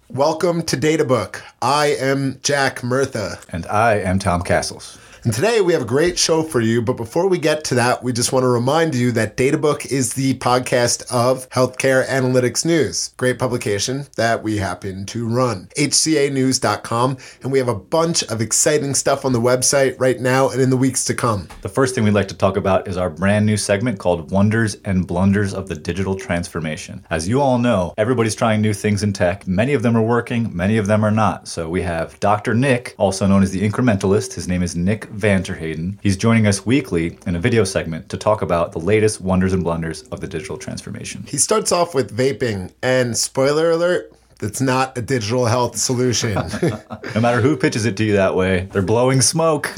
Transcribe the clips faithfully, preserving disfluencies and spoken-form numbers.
Welcome to Databook. I am Jack Murtha. And I am Tom Castles. And today we have a great show for you, but before we get to that, we just want to remind you that Databook is the podcast of Healthcare Analytics News, great publication that we happen to run, H C A news dot com, and we have a bunch of exciting stuff on the website right now and in the weeks to come. The first thing we'd like to talk about is our brand new segment called Wonders and Blunders of the Digital Transformation. As you all know, everybody's trying new things in tech. Many of them are working, many of them are not. So we have Doctor Nick, also known as the Incrementalist. His name is Nick Vanterhayden. He's joining us weekly in a video segment to talk about the latest wonders and blunders of the digital transformation. He starts off with vaping, and spoiler alert, that's not a digital health solution. No matter who pitches it to you that way, they're blowing smoke.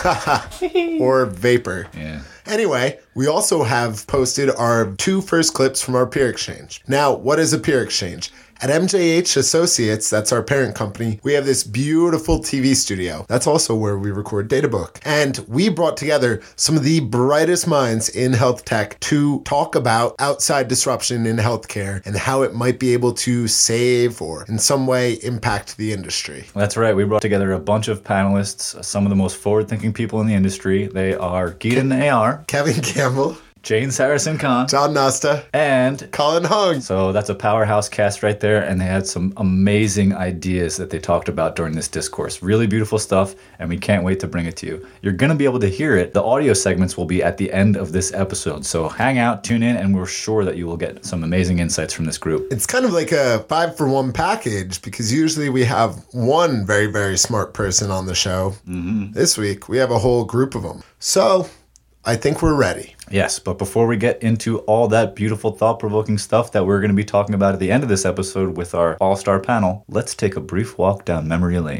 Or vapor. Yeah. Anyway, we also have posted our two first clips from our peer exchange. Now, what is a peer exchange? At M J H Associates, that's our parent company, we have this beautiful T V studio. That's also where we record Databook. And we brought together some of the brightest minds in health tech to talk about outside disruption in healthcare and how it might be able to save or in some way impact the industry. That's right. We brought together a bunch of panelists, some of the most forward-thinking people in the industry. They are Geetan Nayyar, Kevin Campbell, Jane Sarasin-Khan, John Nasta, and Colin Hung. So that's a powerhouse cast right there, and they had some amazing ideas that they talked about during this discourse. Really beautiful stuff, and we can't wait to bring it to you. You're going to be able to hear it. The audio segments will be at the end of this episode, so hang out, tune in, and we're sure that you will get some amazing insights from this group. It's kind of like a five-for-one package, because usually we have one very, very smart person on the show. Mm-hmm. This week, we have a whole group of them. So I think we're ready. Yes, but before we get into all that beautiful, thought-provoking stuff that we're going to be talking about at the end of this episode with our all-star panel, let's take a brief walk down memory lane.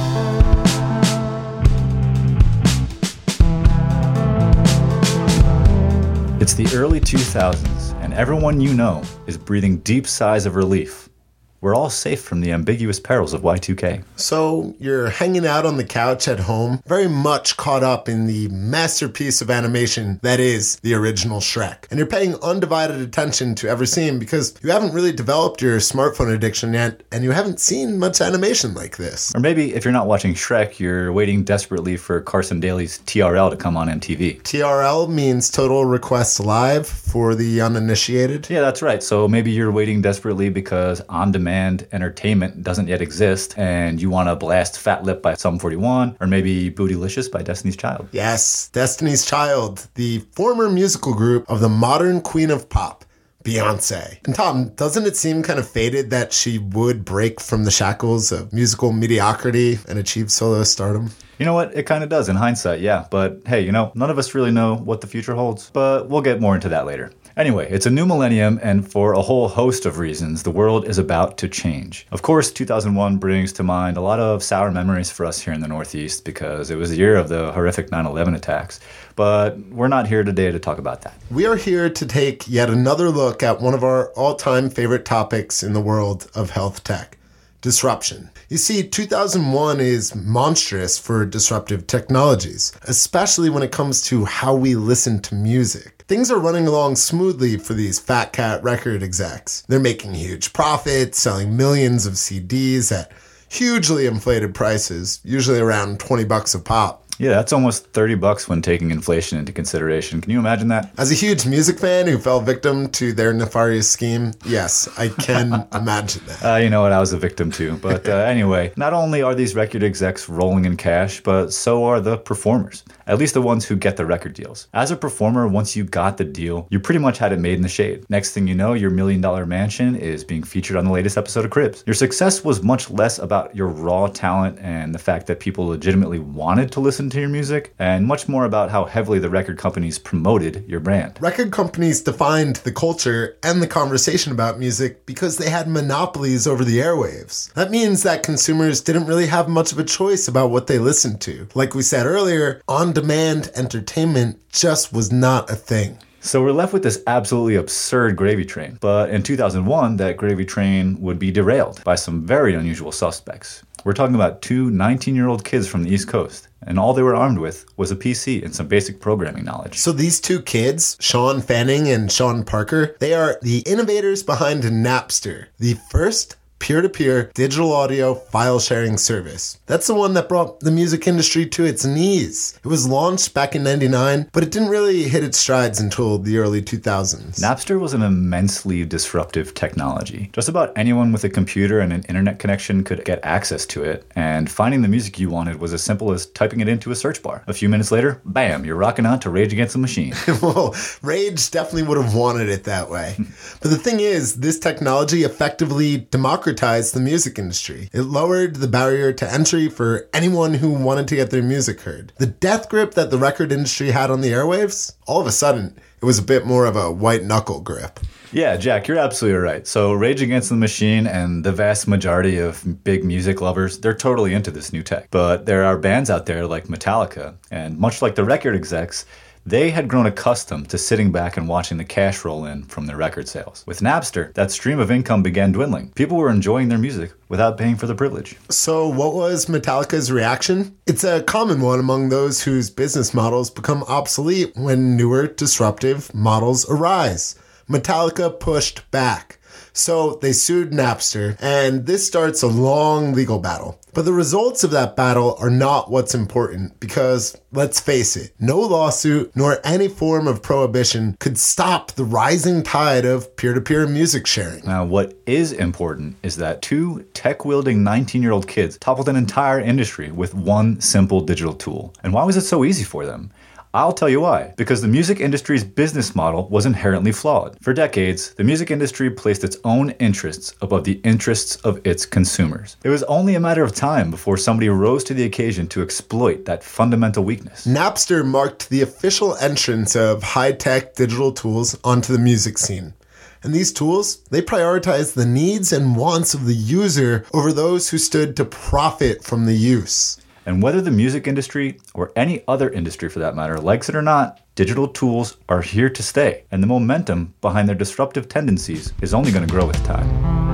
It's the early two thousands, and everyone you know is breathing deep sighs of relief. We're all safe from the ambiguous perils of Y two K. So you're hanging out on the couch at home, very much caught up in the masterpiece of animation that is the original Shrek. And you're paying undivided attention to every scene because you haven't really developed your smartphone addiction yet, and you haven't seen much animation like this. Or maybe if you're not watching Shrek, you're waiting desperately for Carson Daly's T R L to come on M T V. T R L means Total Request Live for the uninitiated. Yeah, that's right. So maybe you're waiting desperately because on-demand entertainment doesn't yet exist, and you want to blast Fat Lip by Sum forty-one, or maybe Bootylicious by Destiny's Child. Yes, Destiny's Child, the former musical group of the modern queen of pop, Beyonce. And Tom, doesn't it seem kind of fated that she would break from the shackles of musical mediocrity and achieve solo stardom? You know what? It kind of does in hindsight, yeah. But hey, you know, none of us really know what the future holds, but we'll get more into that later. Anyway, it's a new millennium, and for a whole host of reasons, the world is about to change. Of course, two thousand one brings to mind a lot of sour memories for us here in the Northeast because it was the year of the horrific nine eleven attacks. But we're not here today to talk about that. We are here to take yet another look at one of our all-time favorite topics in the world of health tech: disruption. You see, two thousand one is monstrous for disruptive technologies, especially when it comes to how we listen to music. Things are running along smoothly for these fat cat record execs. They're making huge profits, selling millions of C Ds at hugely inflated prices, usually around twenty bucks a pop. Yeah, that's almost thirty bucks when taking inflation into consideration. Can you imagine that? As a huge music fan who fell victim to their nefarious scheme, yes, I can imagine that. Uh, you know what? I was a victim too. But uh, anyway, not only are these record execs rolling in cash, but so are the performers. At least the ones who get the record deals. As a performer, once you got the deal, you pretty much had it made in the shade. Next thing you know, your million dollar mansion is being featured on the latest episode of Cribs. Your success was much less about your raw talent and the fact that people legitimately wanted to listen to your music, and much more about how heavily the record companies promoted your brand. Record companies defined the culture and the conversation about music because they had monopolies over the airwaves. That means that consumers didn't really have much of a choice about what they listened to. Like we said earlier, on-demand entertainment just was not a thing. So we're left with this absolutely absurd gravy train. But in two thousand one, that gravy train would be derailed by some very unusual suspects. We're talking about two nineteen-year-old kids from the East Coast, and all they were armed with was a P C and some basic programming knowledge. So these two kids, Sean Fanning and Sean Parker, they are the innovators behind Napster, the first peer-to-peer digital audio file sharing service. That's the one that brought the music industry to its knees. It was launched back in ninety-nine, but it didn't really hit its strides until the early two thousands. Napster was an immensely disruptive technology. Just about anyone with a computer and an internet connection could get access to it, and finding the music you wanted was as simple as typing it into a search bar. A few minutes later, bam, you're rocking out to Rage Against the Machine. Well, Rage definitely would have wanted it that way. But the thing is, this technology effectively democratized the music industry. It lowered the barrier to entry for anyone who wanted to get their music heard. The death grip that the record industry had on the airwaves, all of a sudden, it was a bit more of a white knuckle grip. Yeah, Jack, you're absolutely right. So Rage Against the Machine and the vast majority of big music lovers, they're totally into this new tech. But there are bands out there like Metallica, and much like the record execs, they had grown accustomed to sitting back and watching the cash roll in from their record sales. With Napster, that stream of income began dwindling. People were enjoying their music without paying for the privilege. So what was Metallica's reaction? It's a common one among those whose business models become obsolete when newer, disruptive models arise. Metallica pushed back. So they sued Napster, and this starts a long legal battle. But the results of that battle are not what's important because, let's face it, no lawsuit nor any form of prohibition could stop the rising tide of peer-to-peer music sharing. Now, what is important is that two tech-wielding nineteen-year-old kids toppled an entire industry with one simple digital tool. And why was it so easy for them? I'll tell you why. Because the music industry's business model was inherently flawed. For decades, the music industry placed its own interests above the interests of its consumers. It was only a matter of time before somebody rose to the occasion to exploit that fundamental weakness. Napster marked the official entrance of high-tech digital tools onto the music scene. And these tools, they prioritize the needs and wants of the user over those who stood to profit from the use. And whether the music industry, or any other industry for that matter, likes it or not, digital tools are here to stay. And the momentum behind their disruptive tendencies is only going to grow with time.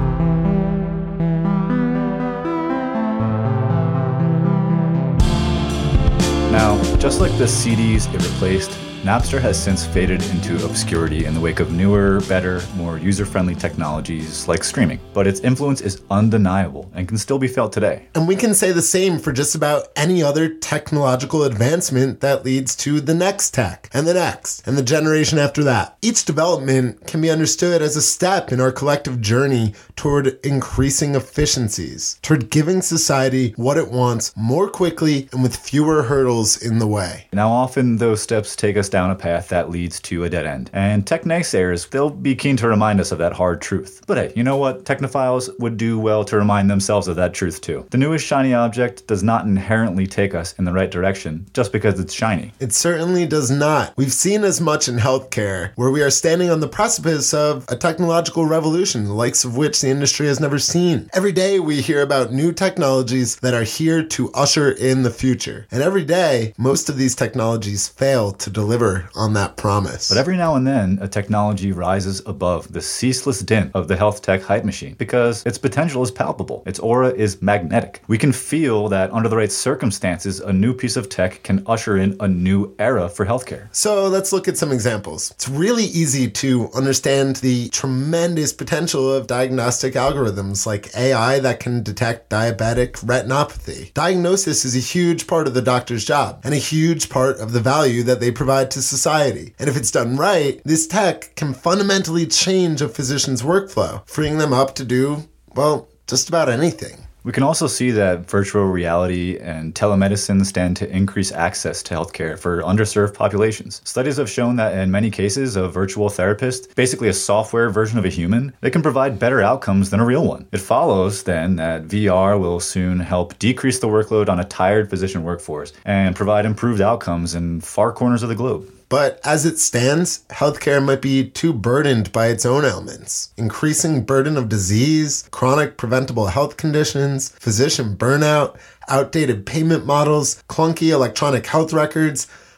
Now, just like the C Ds it replaced, Napster has since faded into obscurity in the wake of newer, better, more user-friendly technologies like streaming. But its influence is undeniable and can still be felt today. And we can say the same for just about any other technological advancement that leads to the next tech, and the next, and the generation after that. Each development can be understood as a step in our collective journey toward increasing efficiencies, toward giving society what it wants more quickly and with fewer hurdles in the way. Now, often those steps take us down a path that leads to a dead end. And tech naysayers, they'll be keen to remind us of that hard truth. But hey, you know what? Technophiles would do well to remind themselves of that truth too. The newest shiny object does not inherently take us in the right direction just because it's shiny. It certainly does not. We've seen as much in healthcare, where we are standing on the precipice of a technological revolution, the likes of which the industry has never seen. Every day we hear about new technologies that are here to usher in the future. And every day, most of these technologies fail to deliver on that promise. But every now and then, a technology rises above the ceaseless din of the health tech hype machine because its potential is palpable. Its aura is magnetic. We can feel that under the right circumstances, a new piece of tech can usher in a new era for healthcare. So let's look at some examples. It's really easy to understand the tremendous potential of diagnostic algorithms like A I that can detect diabetic retinopathy. Diagnosis is a huge part of the doctor's job and a huge part of the value that they provide to society. And if it's done right, this tech can fundamentally change a physician's workflow, freeing them up to do, well, just about anything. We can also see that virtual reality and telemedicine stand to increase access to healthcare for underserved populations. Studies have shown that in many cases, a virtual therapist, basically a software version of a human, they can provide better outcomes than a real one. It follows, then, that V R will soon help decrease the workload on a tired physician workforce and provide improved outcomes in far corners of the globe. But as it stands, healthcare might be too burdened by its own ailments. Increasing burden of disease, chronic preventable health conditions, physician burnout, outdated payment models, clunky electronic health records.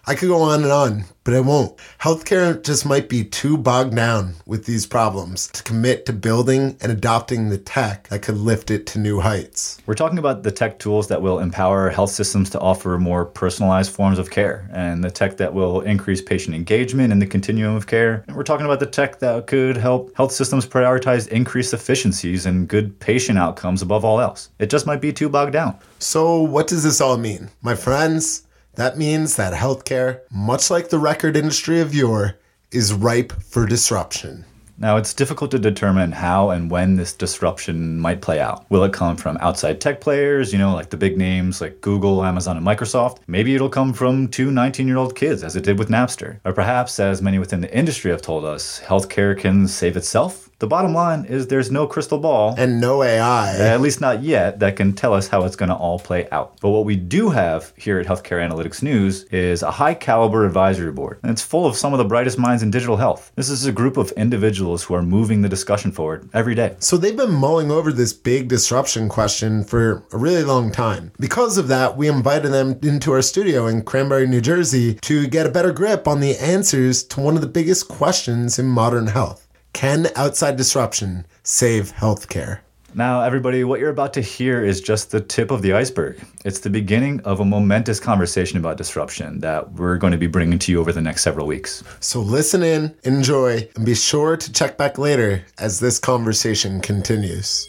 I could go on and on, but I won't. Healthcare just might be too bogged down with these problems to commit to building and adopting the tech that could lift it to new heights. We're talking about the tech tools that will empower health systems to offer more personalized forms of care, and the tech that will increase patient engagement in the continuum of care. And we're talking about the tech that could help health systems prioritize increased efficiencies and good patient outcomes above all else. It just might be too bogged down. So what does this all mean? My friends, that means that healthcare, much like the record industry of yore, is ripe for disruption. Now, it's difficult to determine how and when this disruption might play out. Will it come from outside tech players, you know, like the big names like Google, Amazon, and Microsoft? Maybe it'll come from two nineteen-year-old kids, as it did with Napster. Or perhaps, as many within the industry have told us, healthcare can save itself. The bottom line is there's no crystal ball. And no A I. At least not yet, that can tell us how it's going to all play out. But what we do have here at Healthcare Analytics News is a high-caliber advisory board. And it's full of some of the brightest minds in digital health. This is a group of individuals who are moving the discussion forward every day. So they've been mulling over this big disruption question for a really long time. Because of that, we invited them into our studio in Cranberry, New Jersey to get a better grip on the answers to one of the biggest questions in modern health. Can outside disruption save healthcare? Now, everybody, what you're about to hear is just the tip of the iceberg. It's the beginning of a momentous conversation about disruption that we're going to be bringing to you over the next several weeks. So listen in, enjoy, and be sure to check back later as this conversation continues.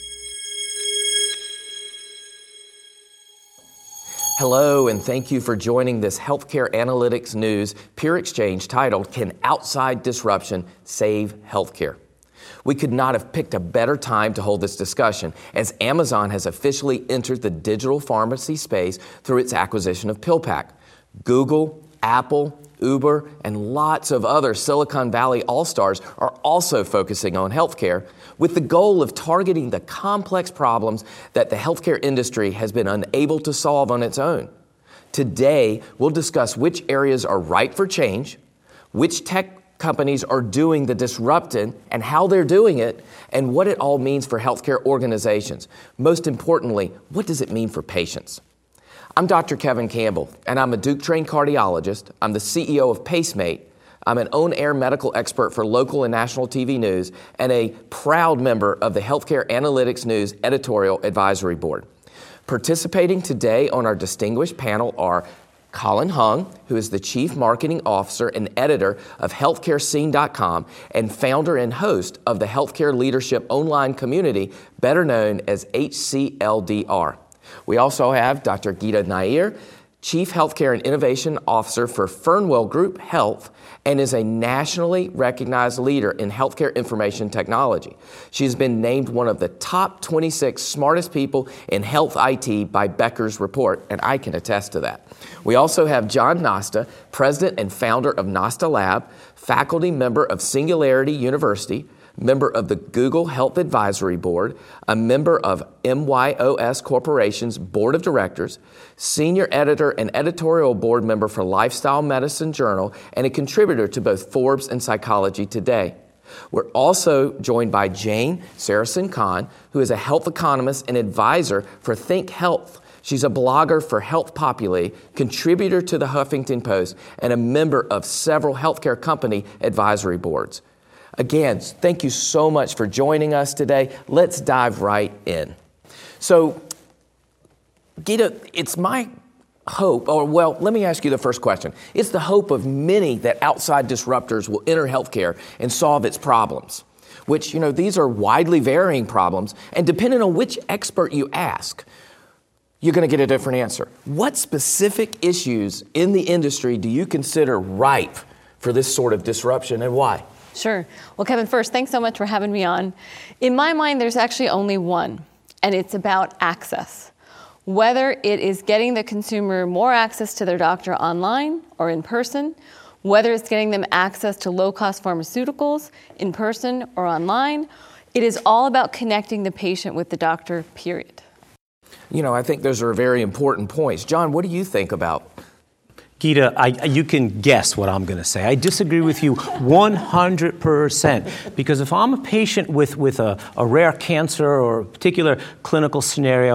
Hello, and thank you for joining this Healthcare Analytics News peer exchange titled, Can Outside Disruption Save Healthcare? We could not have picked a better time to hold this discussion, as Amazon has officially entered the digital pharmacy space through its acquisition of PillPack. Google, Apple, Uber, and lots of other Silicon Valley all-stars are also focusing on healthcare with the goal of targeting the complex problems that the healthcare industry has been unable to solve on its own. Today, we'll discuss which areas are ripe for change, which tech companies are doing the disrupting and how they're doing it, and what it all means for healthcare organizations. Most importantly, what does it mean for patients? I'm Doctor Kevin Campbell, and I'm a Duke-trained cardiologist. I'm the C E O of Pacemate. I'm an on-air medical expert for local and national T V news and a proud member of the Healthcare Analytics News Editorial Advisory Board. Participating today on our distinguished panel are Colin Hung, who is the Chief Marketing Officer and Editor of Healthcare Scene dot com and founder and host of the Healthcare Leadership Online Community, better known as H C L D R. We also have Doctor Geeta Nair, Chief Healthcare and Innovation Officer for Fernwell Group Health, and is a nationally recognized leader in healthcare information technology. She has been named one of the top twenty-six smartest people in health I T by Becker's Report, and I can attest to that. We also have John Nosta, President and founder of Nosta Lab, faculty member of Singularity University, member of the Google Health Advisory Board, a member of M Y O S Corporation's Board of Directors, senior editor and editorial board member for Lifestyle Medicine Journal, and a contributor to both Forbes and Psychology Today. We're also joined by Jane Sarasohn-Kahn, who is a health economist and advisor for Think Health. She's a blogger for Health Populi, contributor to the Huffington Post, and a member of several healthcare company advisory boards. Again, thank you so much for joining us today. Let's dive right in. So, Geeta, it's my hope, or well, let me ask you the first question. It's the hope of many that outside disruptors will enter healthcare and solve its problems, which, you know, these are widely varying problems, and depending on which expert you ask, you're going to get a different answer. What specific issues in the industry do you consider ripe for this sort of disruption, and why? Sure. Well, Kevin, first, thanks so much for having me on. In my mind, there's actually only one, and it's about access. Whether it is getting the consumer more access to their doctor online or in person, whether it's getting them access to low-cost pharmaceuticals in person or online, it is all about connecting the patient with the doctor, period. You know, I think those are very important points. John, what do you think about? Geeta, I, you can guess what I'm going to say. I disagree with you one hundred percent, because if I'm a patient with, with a, a rare cancer or a particular clinical scenario,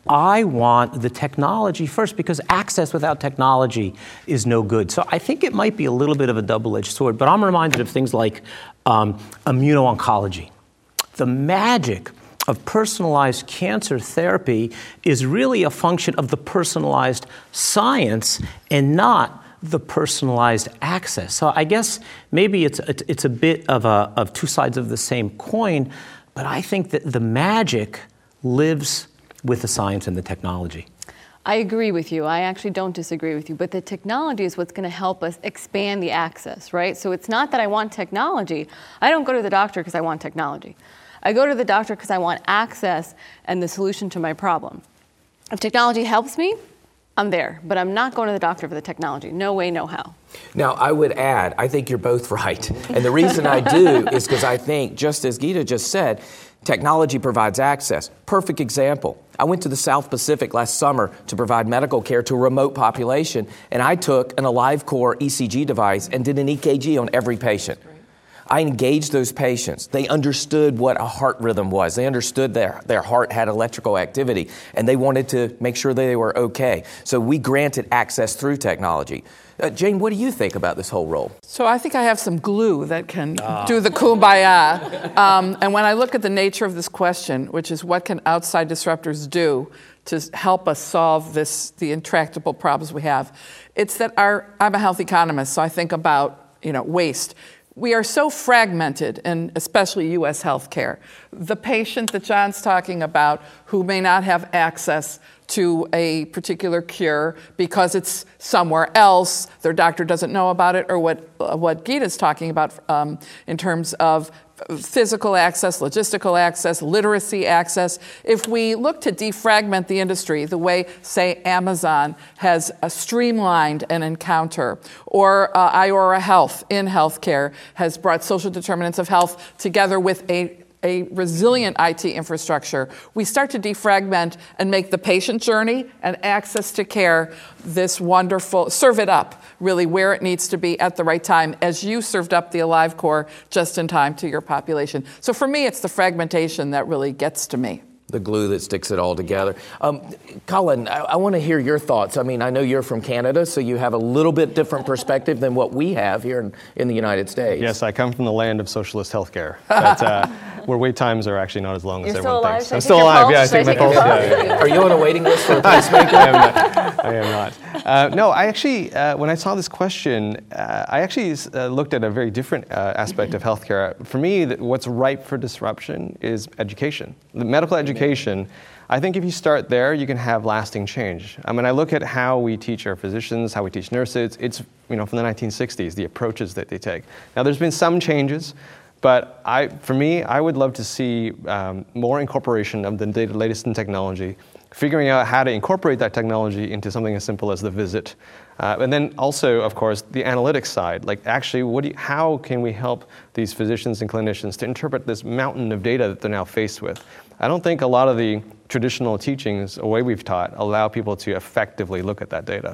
I want the technology first, because access without technology is no good. So I think it might be a little bit of a double-edged sword, but I'm reminded of things like um, immuno-oncology. The magic of personalized cancer therapy is really a function of the personalized science and not the personalized access. So I guess maybe it's it's a bit of a of two sides of the same coin, but I think that the magic lives with the science and the technology. I agree with you. I actually don't disagree with you, but the technology is what's going to help us expand the access, right? So it's not that I want technology. I don't go to the doctor because I want technology. I go to the doctor because I want access and the solution to my problem. If technology helps me, I'm there, but I'm not going to the doctor for the technology. No way, no how. Now, I would add, I think you're both right. And the reason I do is because I think, just as Geeta just said, technology provides access. Perfect example. I went to the South Pacific last summer to provide medical care to a remote population, and I took an AliveCor E C G device and did an E K G on every patient. I engaged those patients. They understood what a heart rhythm was. They understood their, their heart had electrical activity, and they wanted to make sure they were okay. So we granted access through technology. Uh, Jane, what do you think about this whole role? So I think I have some glue that can oh. do the kumbaya. Um, and when I look at the nature of this question, which is what can outside disruptors do to help us solve this, the intractable problems we have, it's that our, I'm a health economist, so I think about, you know, waste. We are so fragmented, and especially U S healthcare. The patient that John's talking about who may not have access to a particular cure because it's somewhere else, their doctor doesn't know about it, or what uh, what Geeta's talking about um, in terms of physical access, logistical access, literacy access. If we look to defragment the industry the way, say, Amazon has uh, streamlined an encounter, or uh, Iora Health in healthcare has brought social determinants of health together with a a resilient I T infrastructure, we start to defragment and make the patient journey and access to care this wonderful, serve it up really where it needs to be at the right time, as you served up the AliveCor just in time to your population. So for me, it's the fragmentation that really gets to me. The glue that sticks it all together. Um, Colin, I, I want to hear your thoughts. I mean, I know you're from Canada, so you have a little bit different perspective than what we have here in, in the United States. Yes, I come from the land of socialist healthcare, but, uh, where wait times are actually not as long you're as everyone alive? thinks. I'm still alive, pulse? yeah, I take my pulse. Yeah, yeah. Are you on a waiting list for a pacemaker? I am not. I am not. Uh, no, I actually, uh, when I saw this question, uh, I actually uh, looked at a very different uh, aspect of healthcare. For me, what's ripe for disruption is education. The medical education, I think if you start there, you can have lasting change. I mean, I look at how we teach our physicians, how we teach nurses. It's, you know, from the nineteen sixties, the approaches that they take. Now, there's been some changes, but I, for me, I would love to see um, more incorporation of the latest in technology, figuring out how to incorporate that technology into something as simple as the visit. Uh, and then also, of course, the analytics side. Like, actually, what do you, how can we help these physicians and clinicians to interpret this mountain of data that they're now faced with? I don't think a lot of the traditional teachings, the way we've taught, allow people to effectively look at that data.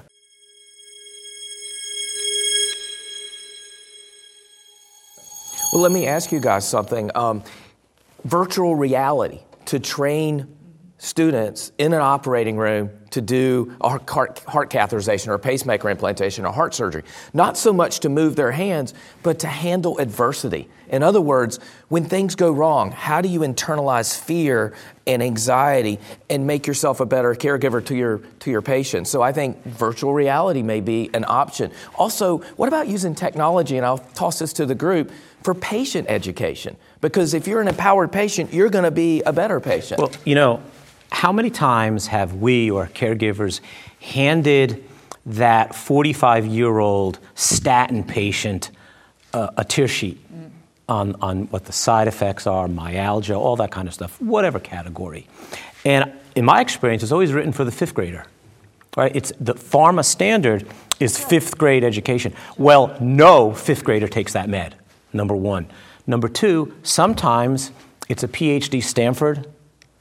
Well, let me ask you guys something. Um, virtual reality to train students in an operating room to do a heart, heart catheterization or a pacemaker implantation or heart surgery. Not so much to move their hands, but to handle adversity. In other words, when things go wrong, how do you internalize fear and anxiety and make yourself a better caregiver to your to your patients? So I think virtual reality may be an option. Also, what about using technology, and I'll toss this to the group, for patient education? Because if you're an empowered patient, you're going to be a better patient. Well, you know, how many times have we or caregivers handed that forty-five-year-old statin patient uh, a tear sheet mm. on, on what the side effects are, myalgia, all that kind of stuff, whatever category. And in my experience, it's always written for the fifth grader. Right? It's the pharma standard is fifth grade education. Well, no fifth grader takes that med, number one. Number two, sometimes it's a P H D Stanford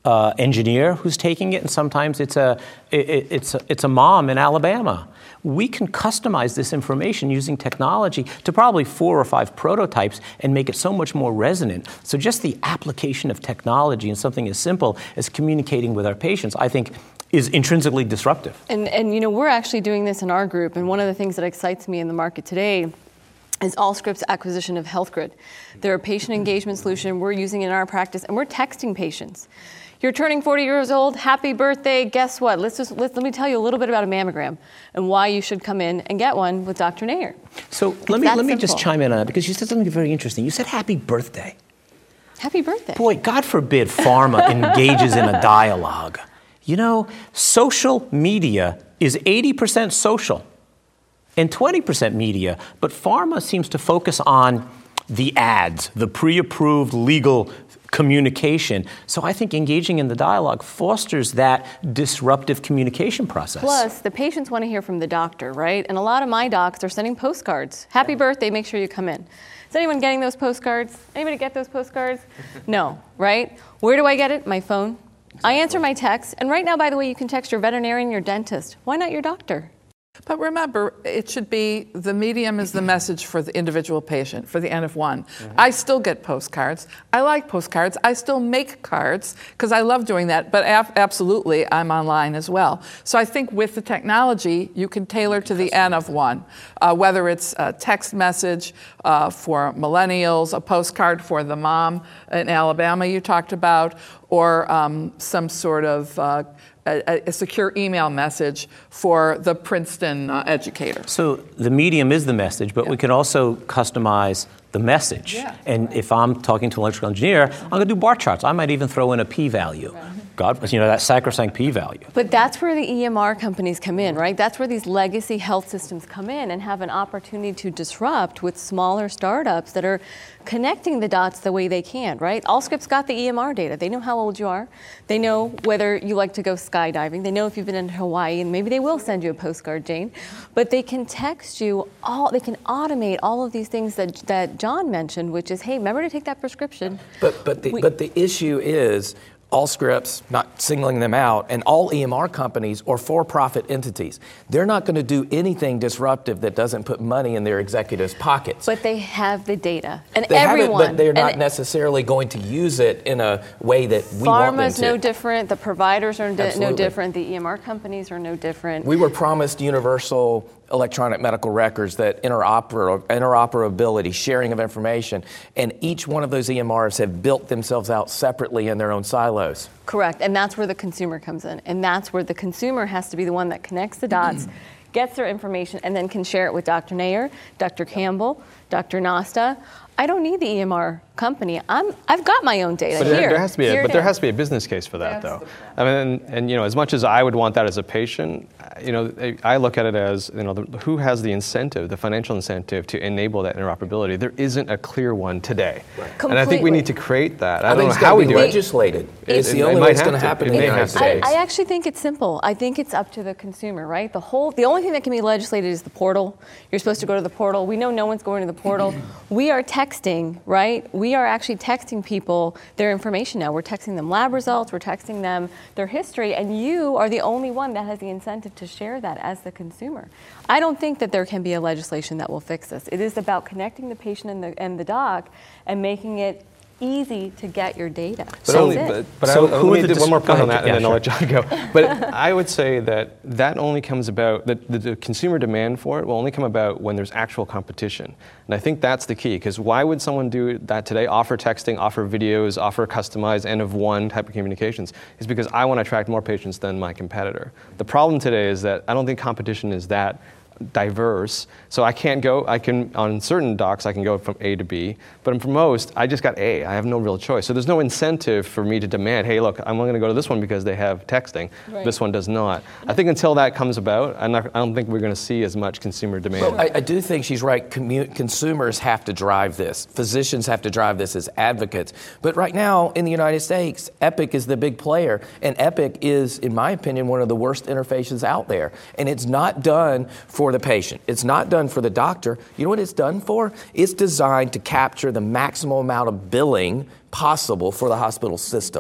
uh, engineer who's taking it, and sometimes it's a, it, it's a, it's a mom in Alabama. We can customize this information using technology to probably four or five prototypes and make it so much more resonant. So just the application of technology in something as simple as communicating with our patients, I think, is intrinsically disruptive. And, and you know, we're actually doing this in our group, and one of the things that excites me in the market today is Allscripts' acquisition of HealthGrid. They're a patient engagement solution. We're using it in our practice, and we're texting patients. You're turning forty years old, happy birthday, guess what? Let's just, let, let me tell you a little bit about a mammogram and why you should come in and get one with Doctor Nair. So It's let me, that let me simple. just chime in on that, because you said something very interesting. You said happy birthday. Happy birthday. Boy, God forbid pharma engages in a dialogue. You know, social media is eighty percent social and twenty percent media, but pharma seems to focus on the ads, the pre-approved legal communication. So I think engaging in the dialogue fosters that disruptive communication process. Plus, the patients want to hear from the doctor, right? And a lot of my docs are sending postcards. Happy birthday, make sure you come in. Is anyone getting those postcards? Anybody get those postcards? No, right? Where do I get it? My phone. I answer my text. And right now, by the way, you can text your veterinarian, your dentist. Why not your doctor? But remember, it should be the medium is the message for the individual patient, for the N of one. Mm-hmm. I still get postcards. I like postcards. I still make cards because I love doing that. But ab- absolutely, I'm online as well. So I think with the technology, you can tailor to the N of one, uh, whether it's a text message uh, for millennials, a postcard for the mom in Alabama you talked about, or um, some sort of uh, A, a secure email message for the Princeton uh, educator. So the medium is the message, but Yeah. we can also customize the message. Yeah. And if I'm talking to an electrical engineer, I'm going to do bar charts. I might even throw in a p-value. God, you know, that sacrosanct p-value. But that's where the E M R companies come in, right? That's where these legacy health systems come in and have an opportunity to disrupt with smaller startups that are connecting the dots the way they can, right? Allscripts got the E M R data. They know how old you are. They know whether you like to go skydiving. They know if you've been in Hawaii, and maybe they will send you a postcard, Jane. But they can text you all, they can automate all of these things that, that John mentioned, which is, hey, remember to take that prescription. But but the, We- but the issue is Allscripts, not singling them out, and all E M R companies are for-profit entities. They're not going to do anything disruptive that doesn't put money in their executives' pockets. But they have the data. And they everyone. have it, but they're not and necessarily going to use it in a way that we want them Pharma's to. no different. The providers are di- no Absolutely. different. The E M R companies are no different. We were promised universal electronic medical records, that interoper- interoperability, sharing of information, and each one of those E M Rs have built themselves out separately in their own silos. Correct. And that's where the consumer comes in. And that's where the consumer has to be the one that connects the dots, gets their information, and then can share it with Doctor Nair, Doctor Campbell, Doctor Nasta. I don't need the E M R company. I'm, I've got my own data But here. there, there has to be, a, Here but it there is. has to be a business case for that, That's though. I mean, and, and you know, as much as I would want that as a patient, you know, I look at it as, you know, the, who has the incentive, the financial incentive to enable that interoperability? There isn't a clear one today, and I think we Completely. need to create that. I, I, don't think know it's how going we to be do it. legislated. It's It- the it only might way it's have going to to. happen It in the may United have to. States. I, I actually think it's simple. I think it's up to the consumer, right? The whole, the only thing that can be legislated is the portal. You're supposed to go to the portal. We know no one's going to the portal. We are texting, right? We are actually texting people their information now. We're texting them lab results. We're texting them their history, and you are the only one that has the incentive to share that as the consumer. I don't think that there can be a legislation that will fix this. It is about connecting the patient and the, and the doc and making it easy to get your data. But, That's only, it. but, but So I, who let are me the do one more dis- go point on ahead. that, and Yeah, then I'll let John go. But I would say that that only comes about, that the, the consumer demand for it will only come about when there's actual competition. And I think that's the key, because why would someone do that today, offer texting, offer videos, offer customized N of one type of communications? Is because I want to attract more patients than my competitor. The problem today is that I don't think competition is that diverse. So I can't go, I can, on certain docs, I can go from A to B, but for most, I just got A. I have no real choice. So there's no incentive for me to demand, hey, look, I'm going to go to this one because they have texting. Right. This one does not. I think until that comes about, I'm not, I don't think we're going to see as much consumer demand. Well, I, I do think she's right. Commu- consumers have to drive this. Physicians have to drive this as advocates. But right now in the United States, Epic is the big player, and Epic is, in my opinion, one of the worst interfaces out there. And it's not done for the patient. It's not done for the doctor. You know what it's done for? It's designed to capture the maximal amount of billing possible for the hospital system.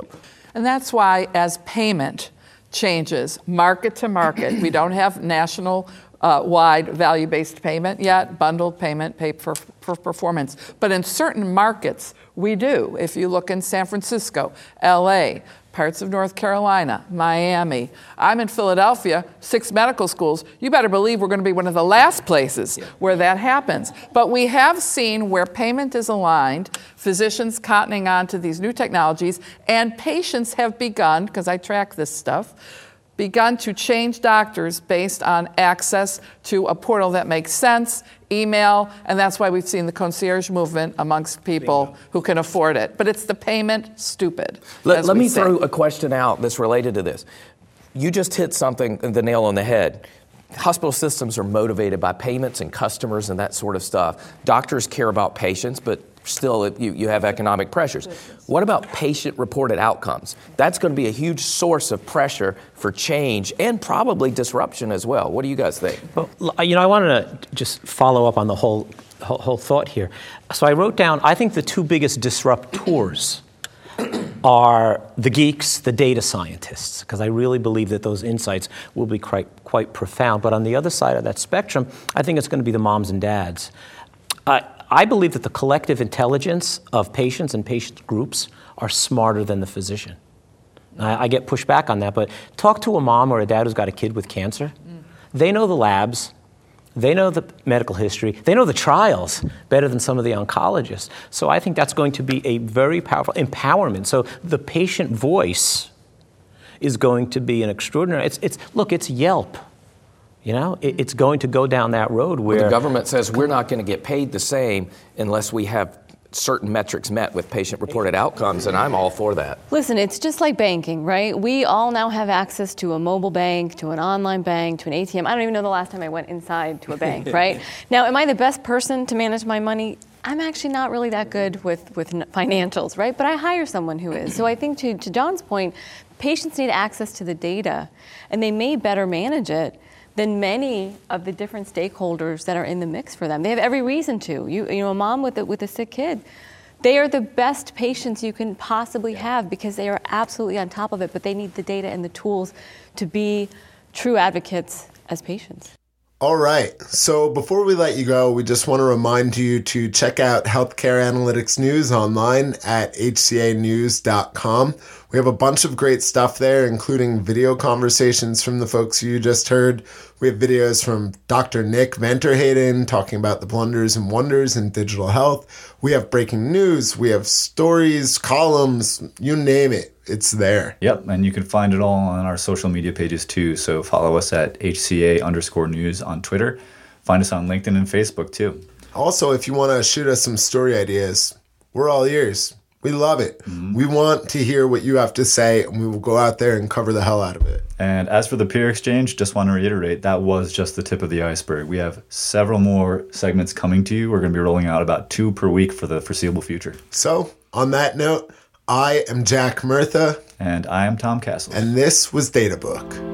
And that's why as payment changes market to market, we don't have national uh, wide value-based payment yet, bundled payment, pay for, for performance. But in certain markets, we do. If you look in San Francisco, L A, parts of North Carolina, Miami. I'm in Philadelphia, six medical schools. You better believe we're going to be one of the last places where that happens. But we have seen where payment is aligned, physicians cottoning on to these new technologies, and patients have begun, because I track this stuff, begun to change doctors based on access to a portal that makes sense, email, and that's why we've seen the concierge movement amongst people who can afford it. But it's the payment stupid. Let, let me say. throw a question out that's related to this. You just hit something, the nail on the head. Hospital systems are motivated by payments and customers and that sort of stuff. Doctors care about patients, but still you, you have economic pressures. What about patient-reported outcomes? That's going to be a huge source of pressure for change and probably disruption as well. What do you guys think? Well, you know, I wanted to just follow up on the whole, whole, whole thought here. So I wrote down, I think the two biggest disruptors are the geeks, the data scientists, because I really believe that those insights will be quite, quite profound. But on the other side of that spectrum, I think it's going to be the moms and dads. Uh, I believe that the collective intelligence of patients and patient groups are smarter than the physician. I, I get pushed back on that, but talk to a mom or a dad who's got a kid with cancer. Mm. They know the labs. They know the medical history. They know the trials better than some of the oncologists. So I think that's going to be a very powerful empowerment. So the patient voice is going to be an extraordinary, it's, it's look, it's Yelp. You know, it, it's going to go down that road where... Well, the government says we're not going to get paid the same unless we have certain metrics met with patient-reported outcomes, and I'm all for that. Listen, it's just like banking, right? We all now have access to a mobile bank, to an online bank, to an A T M. I don't even know the last time I went inside to a bank, right? Now, am I the best person to manage my money? I'm actually not really that good with, with financials, right? But I hire someone who is. So I think to, to John's point, patients need access to the data, and they may better manage it than many of the different stakeholders that are in the mix for them. They have every reason to. You, you know, a mom with a, with a sick kid, they are the best patients you can possibly have because they are absolutely on top of it, but they need the data and the tools to be true advocates as patients. All right. So before we let you go, we just want to remind you to check out Healthcare Analytics News online at H C A news dot com. We have a bunch of great stuff there, including video conversations from the folks you just heard. We have videos from Doctor Nick Vanterhayden talking about the blunders and wonders in digital health. We have breaking news. We have stories, columns, you name it. It's there. Yep, and you can find it all on our social media pages too. So follow us at H C A underscore news on Twitter. Find us on LinkedIn and Facebook too. Also, if you want to shoot us some story ideas, we're all ears. We love it. Mm-hmm. We want to hear what you have to say, and we will go out there and cover the hell out of it. And as for the Peer Exchange, just want to reiterate, that was just the tip of the iceberg. We have several more segments coming to you. We're going to be rolling out about two per week for the foreseeable future. So, on that note, I am Jack Murtha. And I am Tom Castle. And this was DataBook.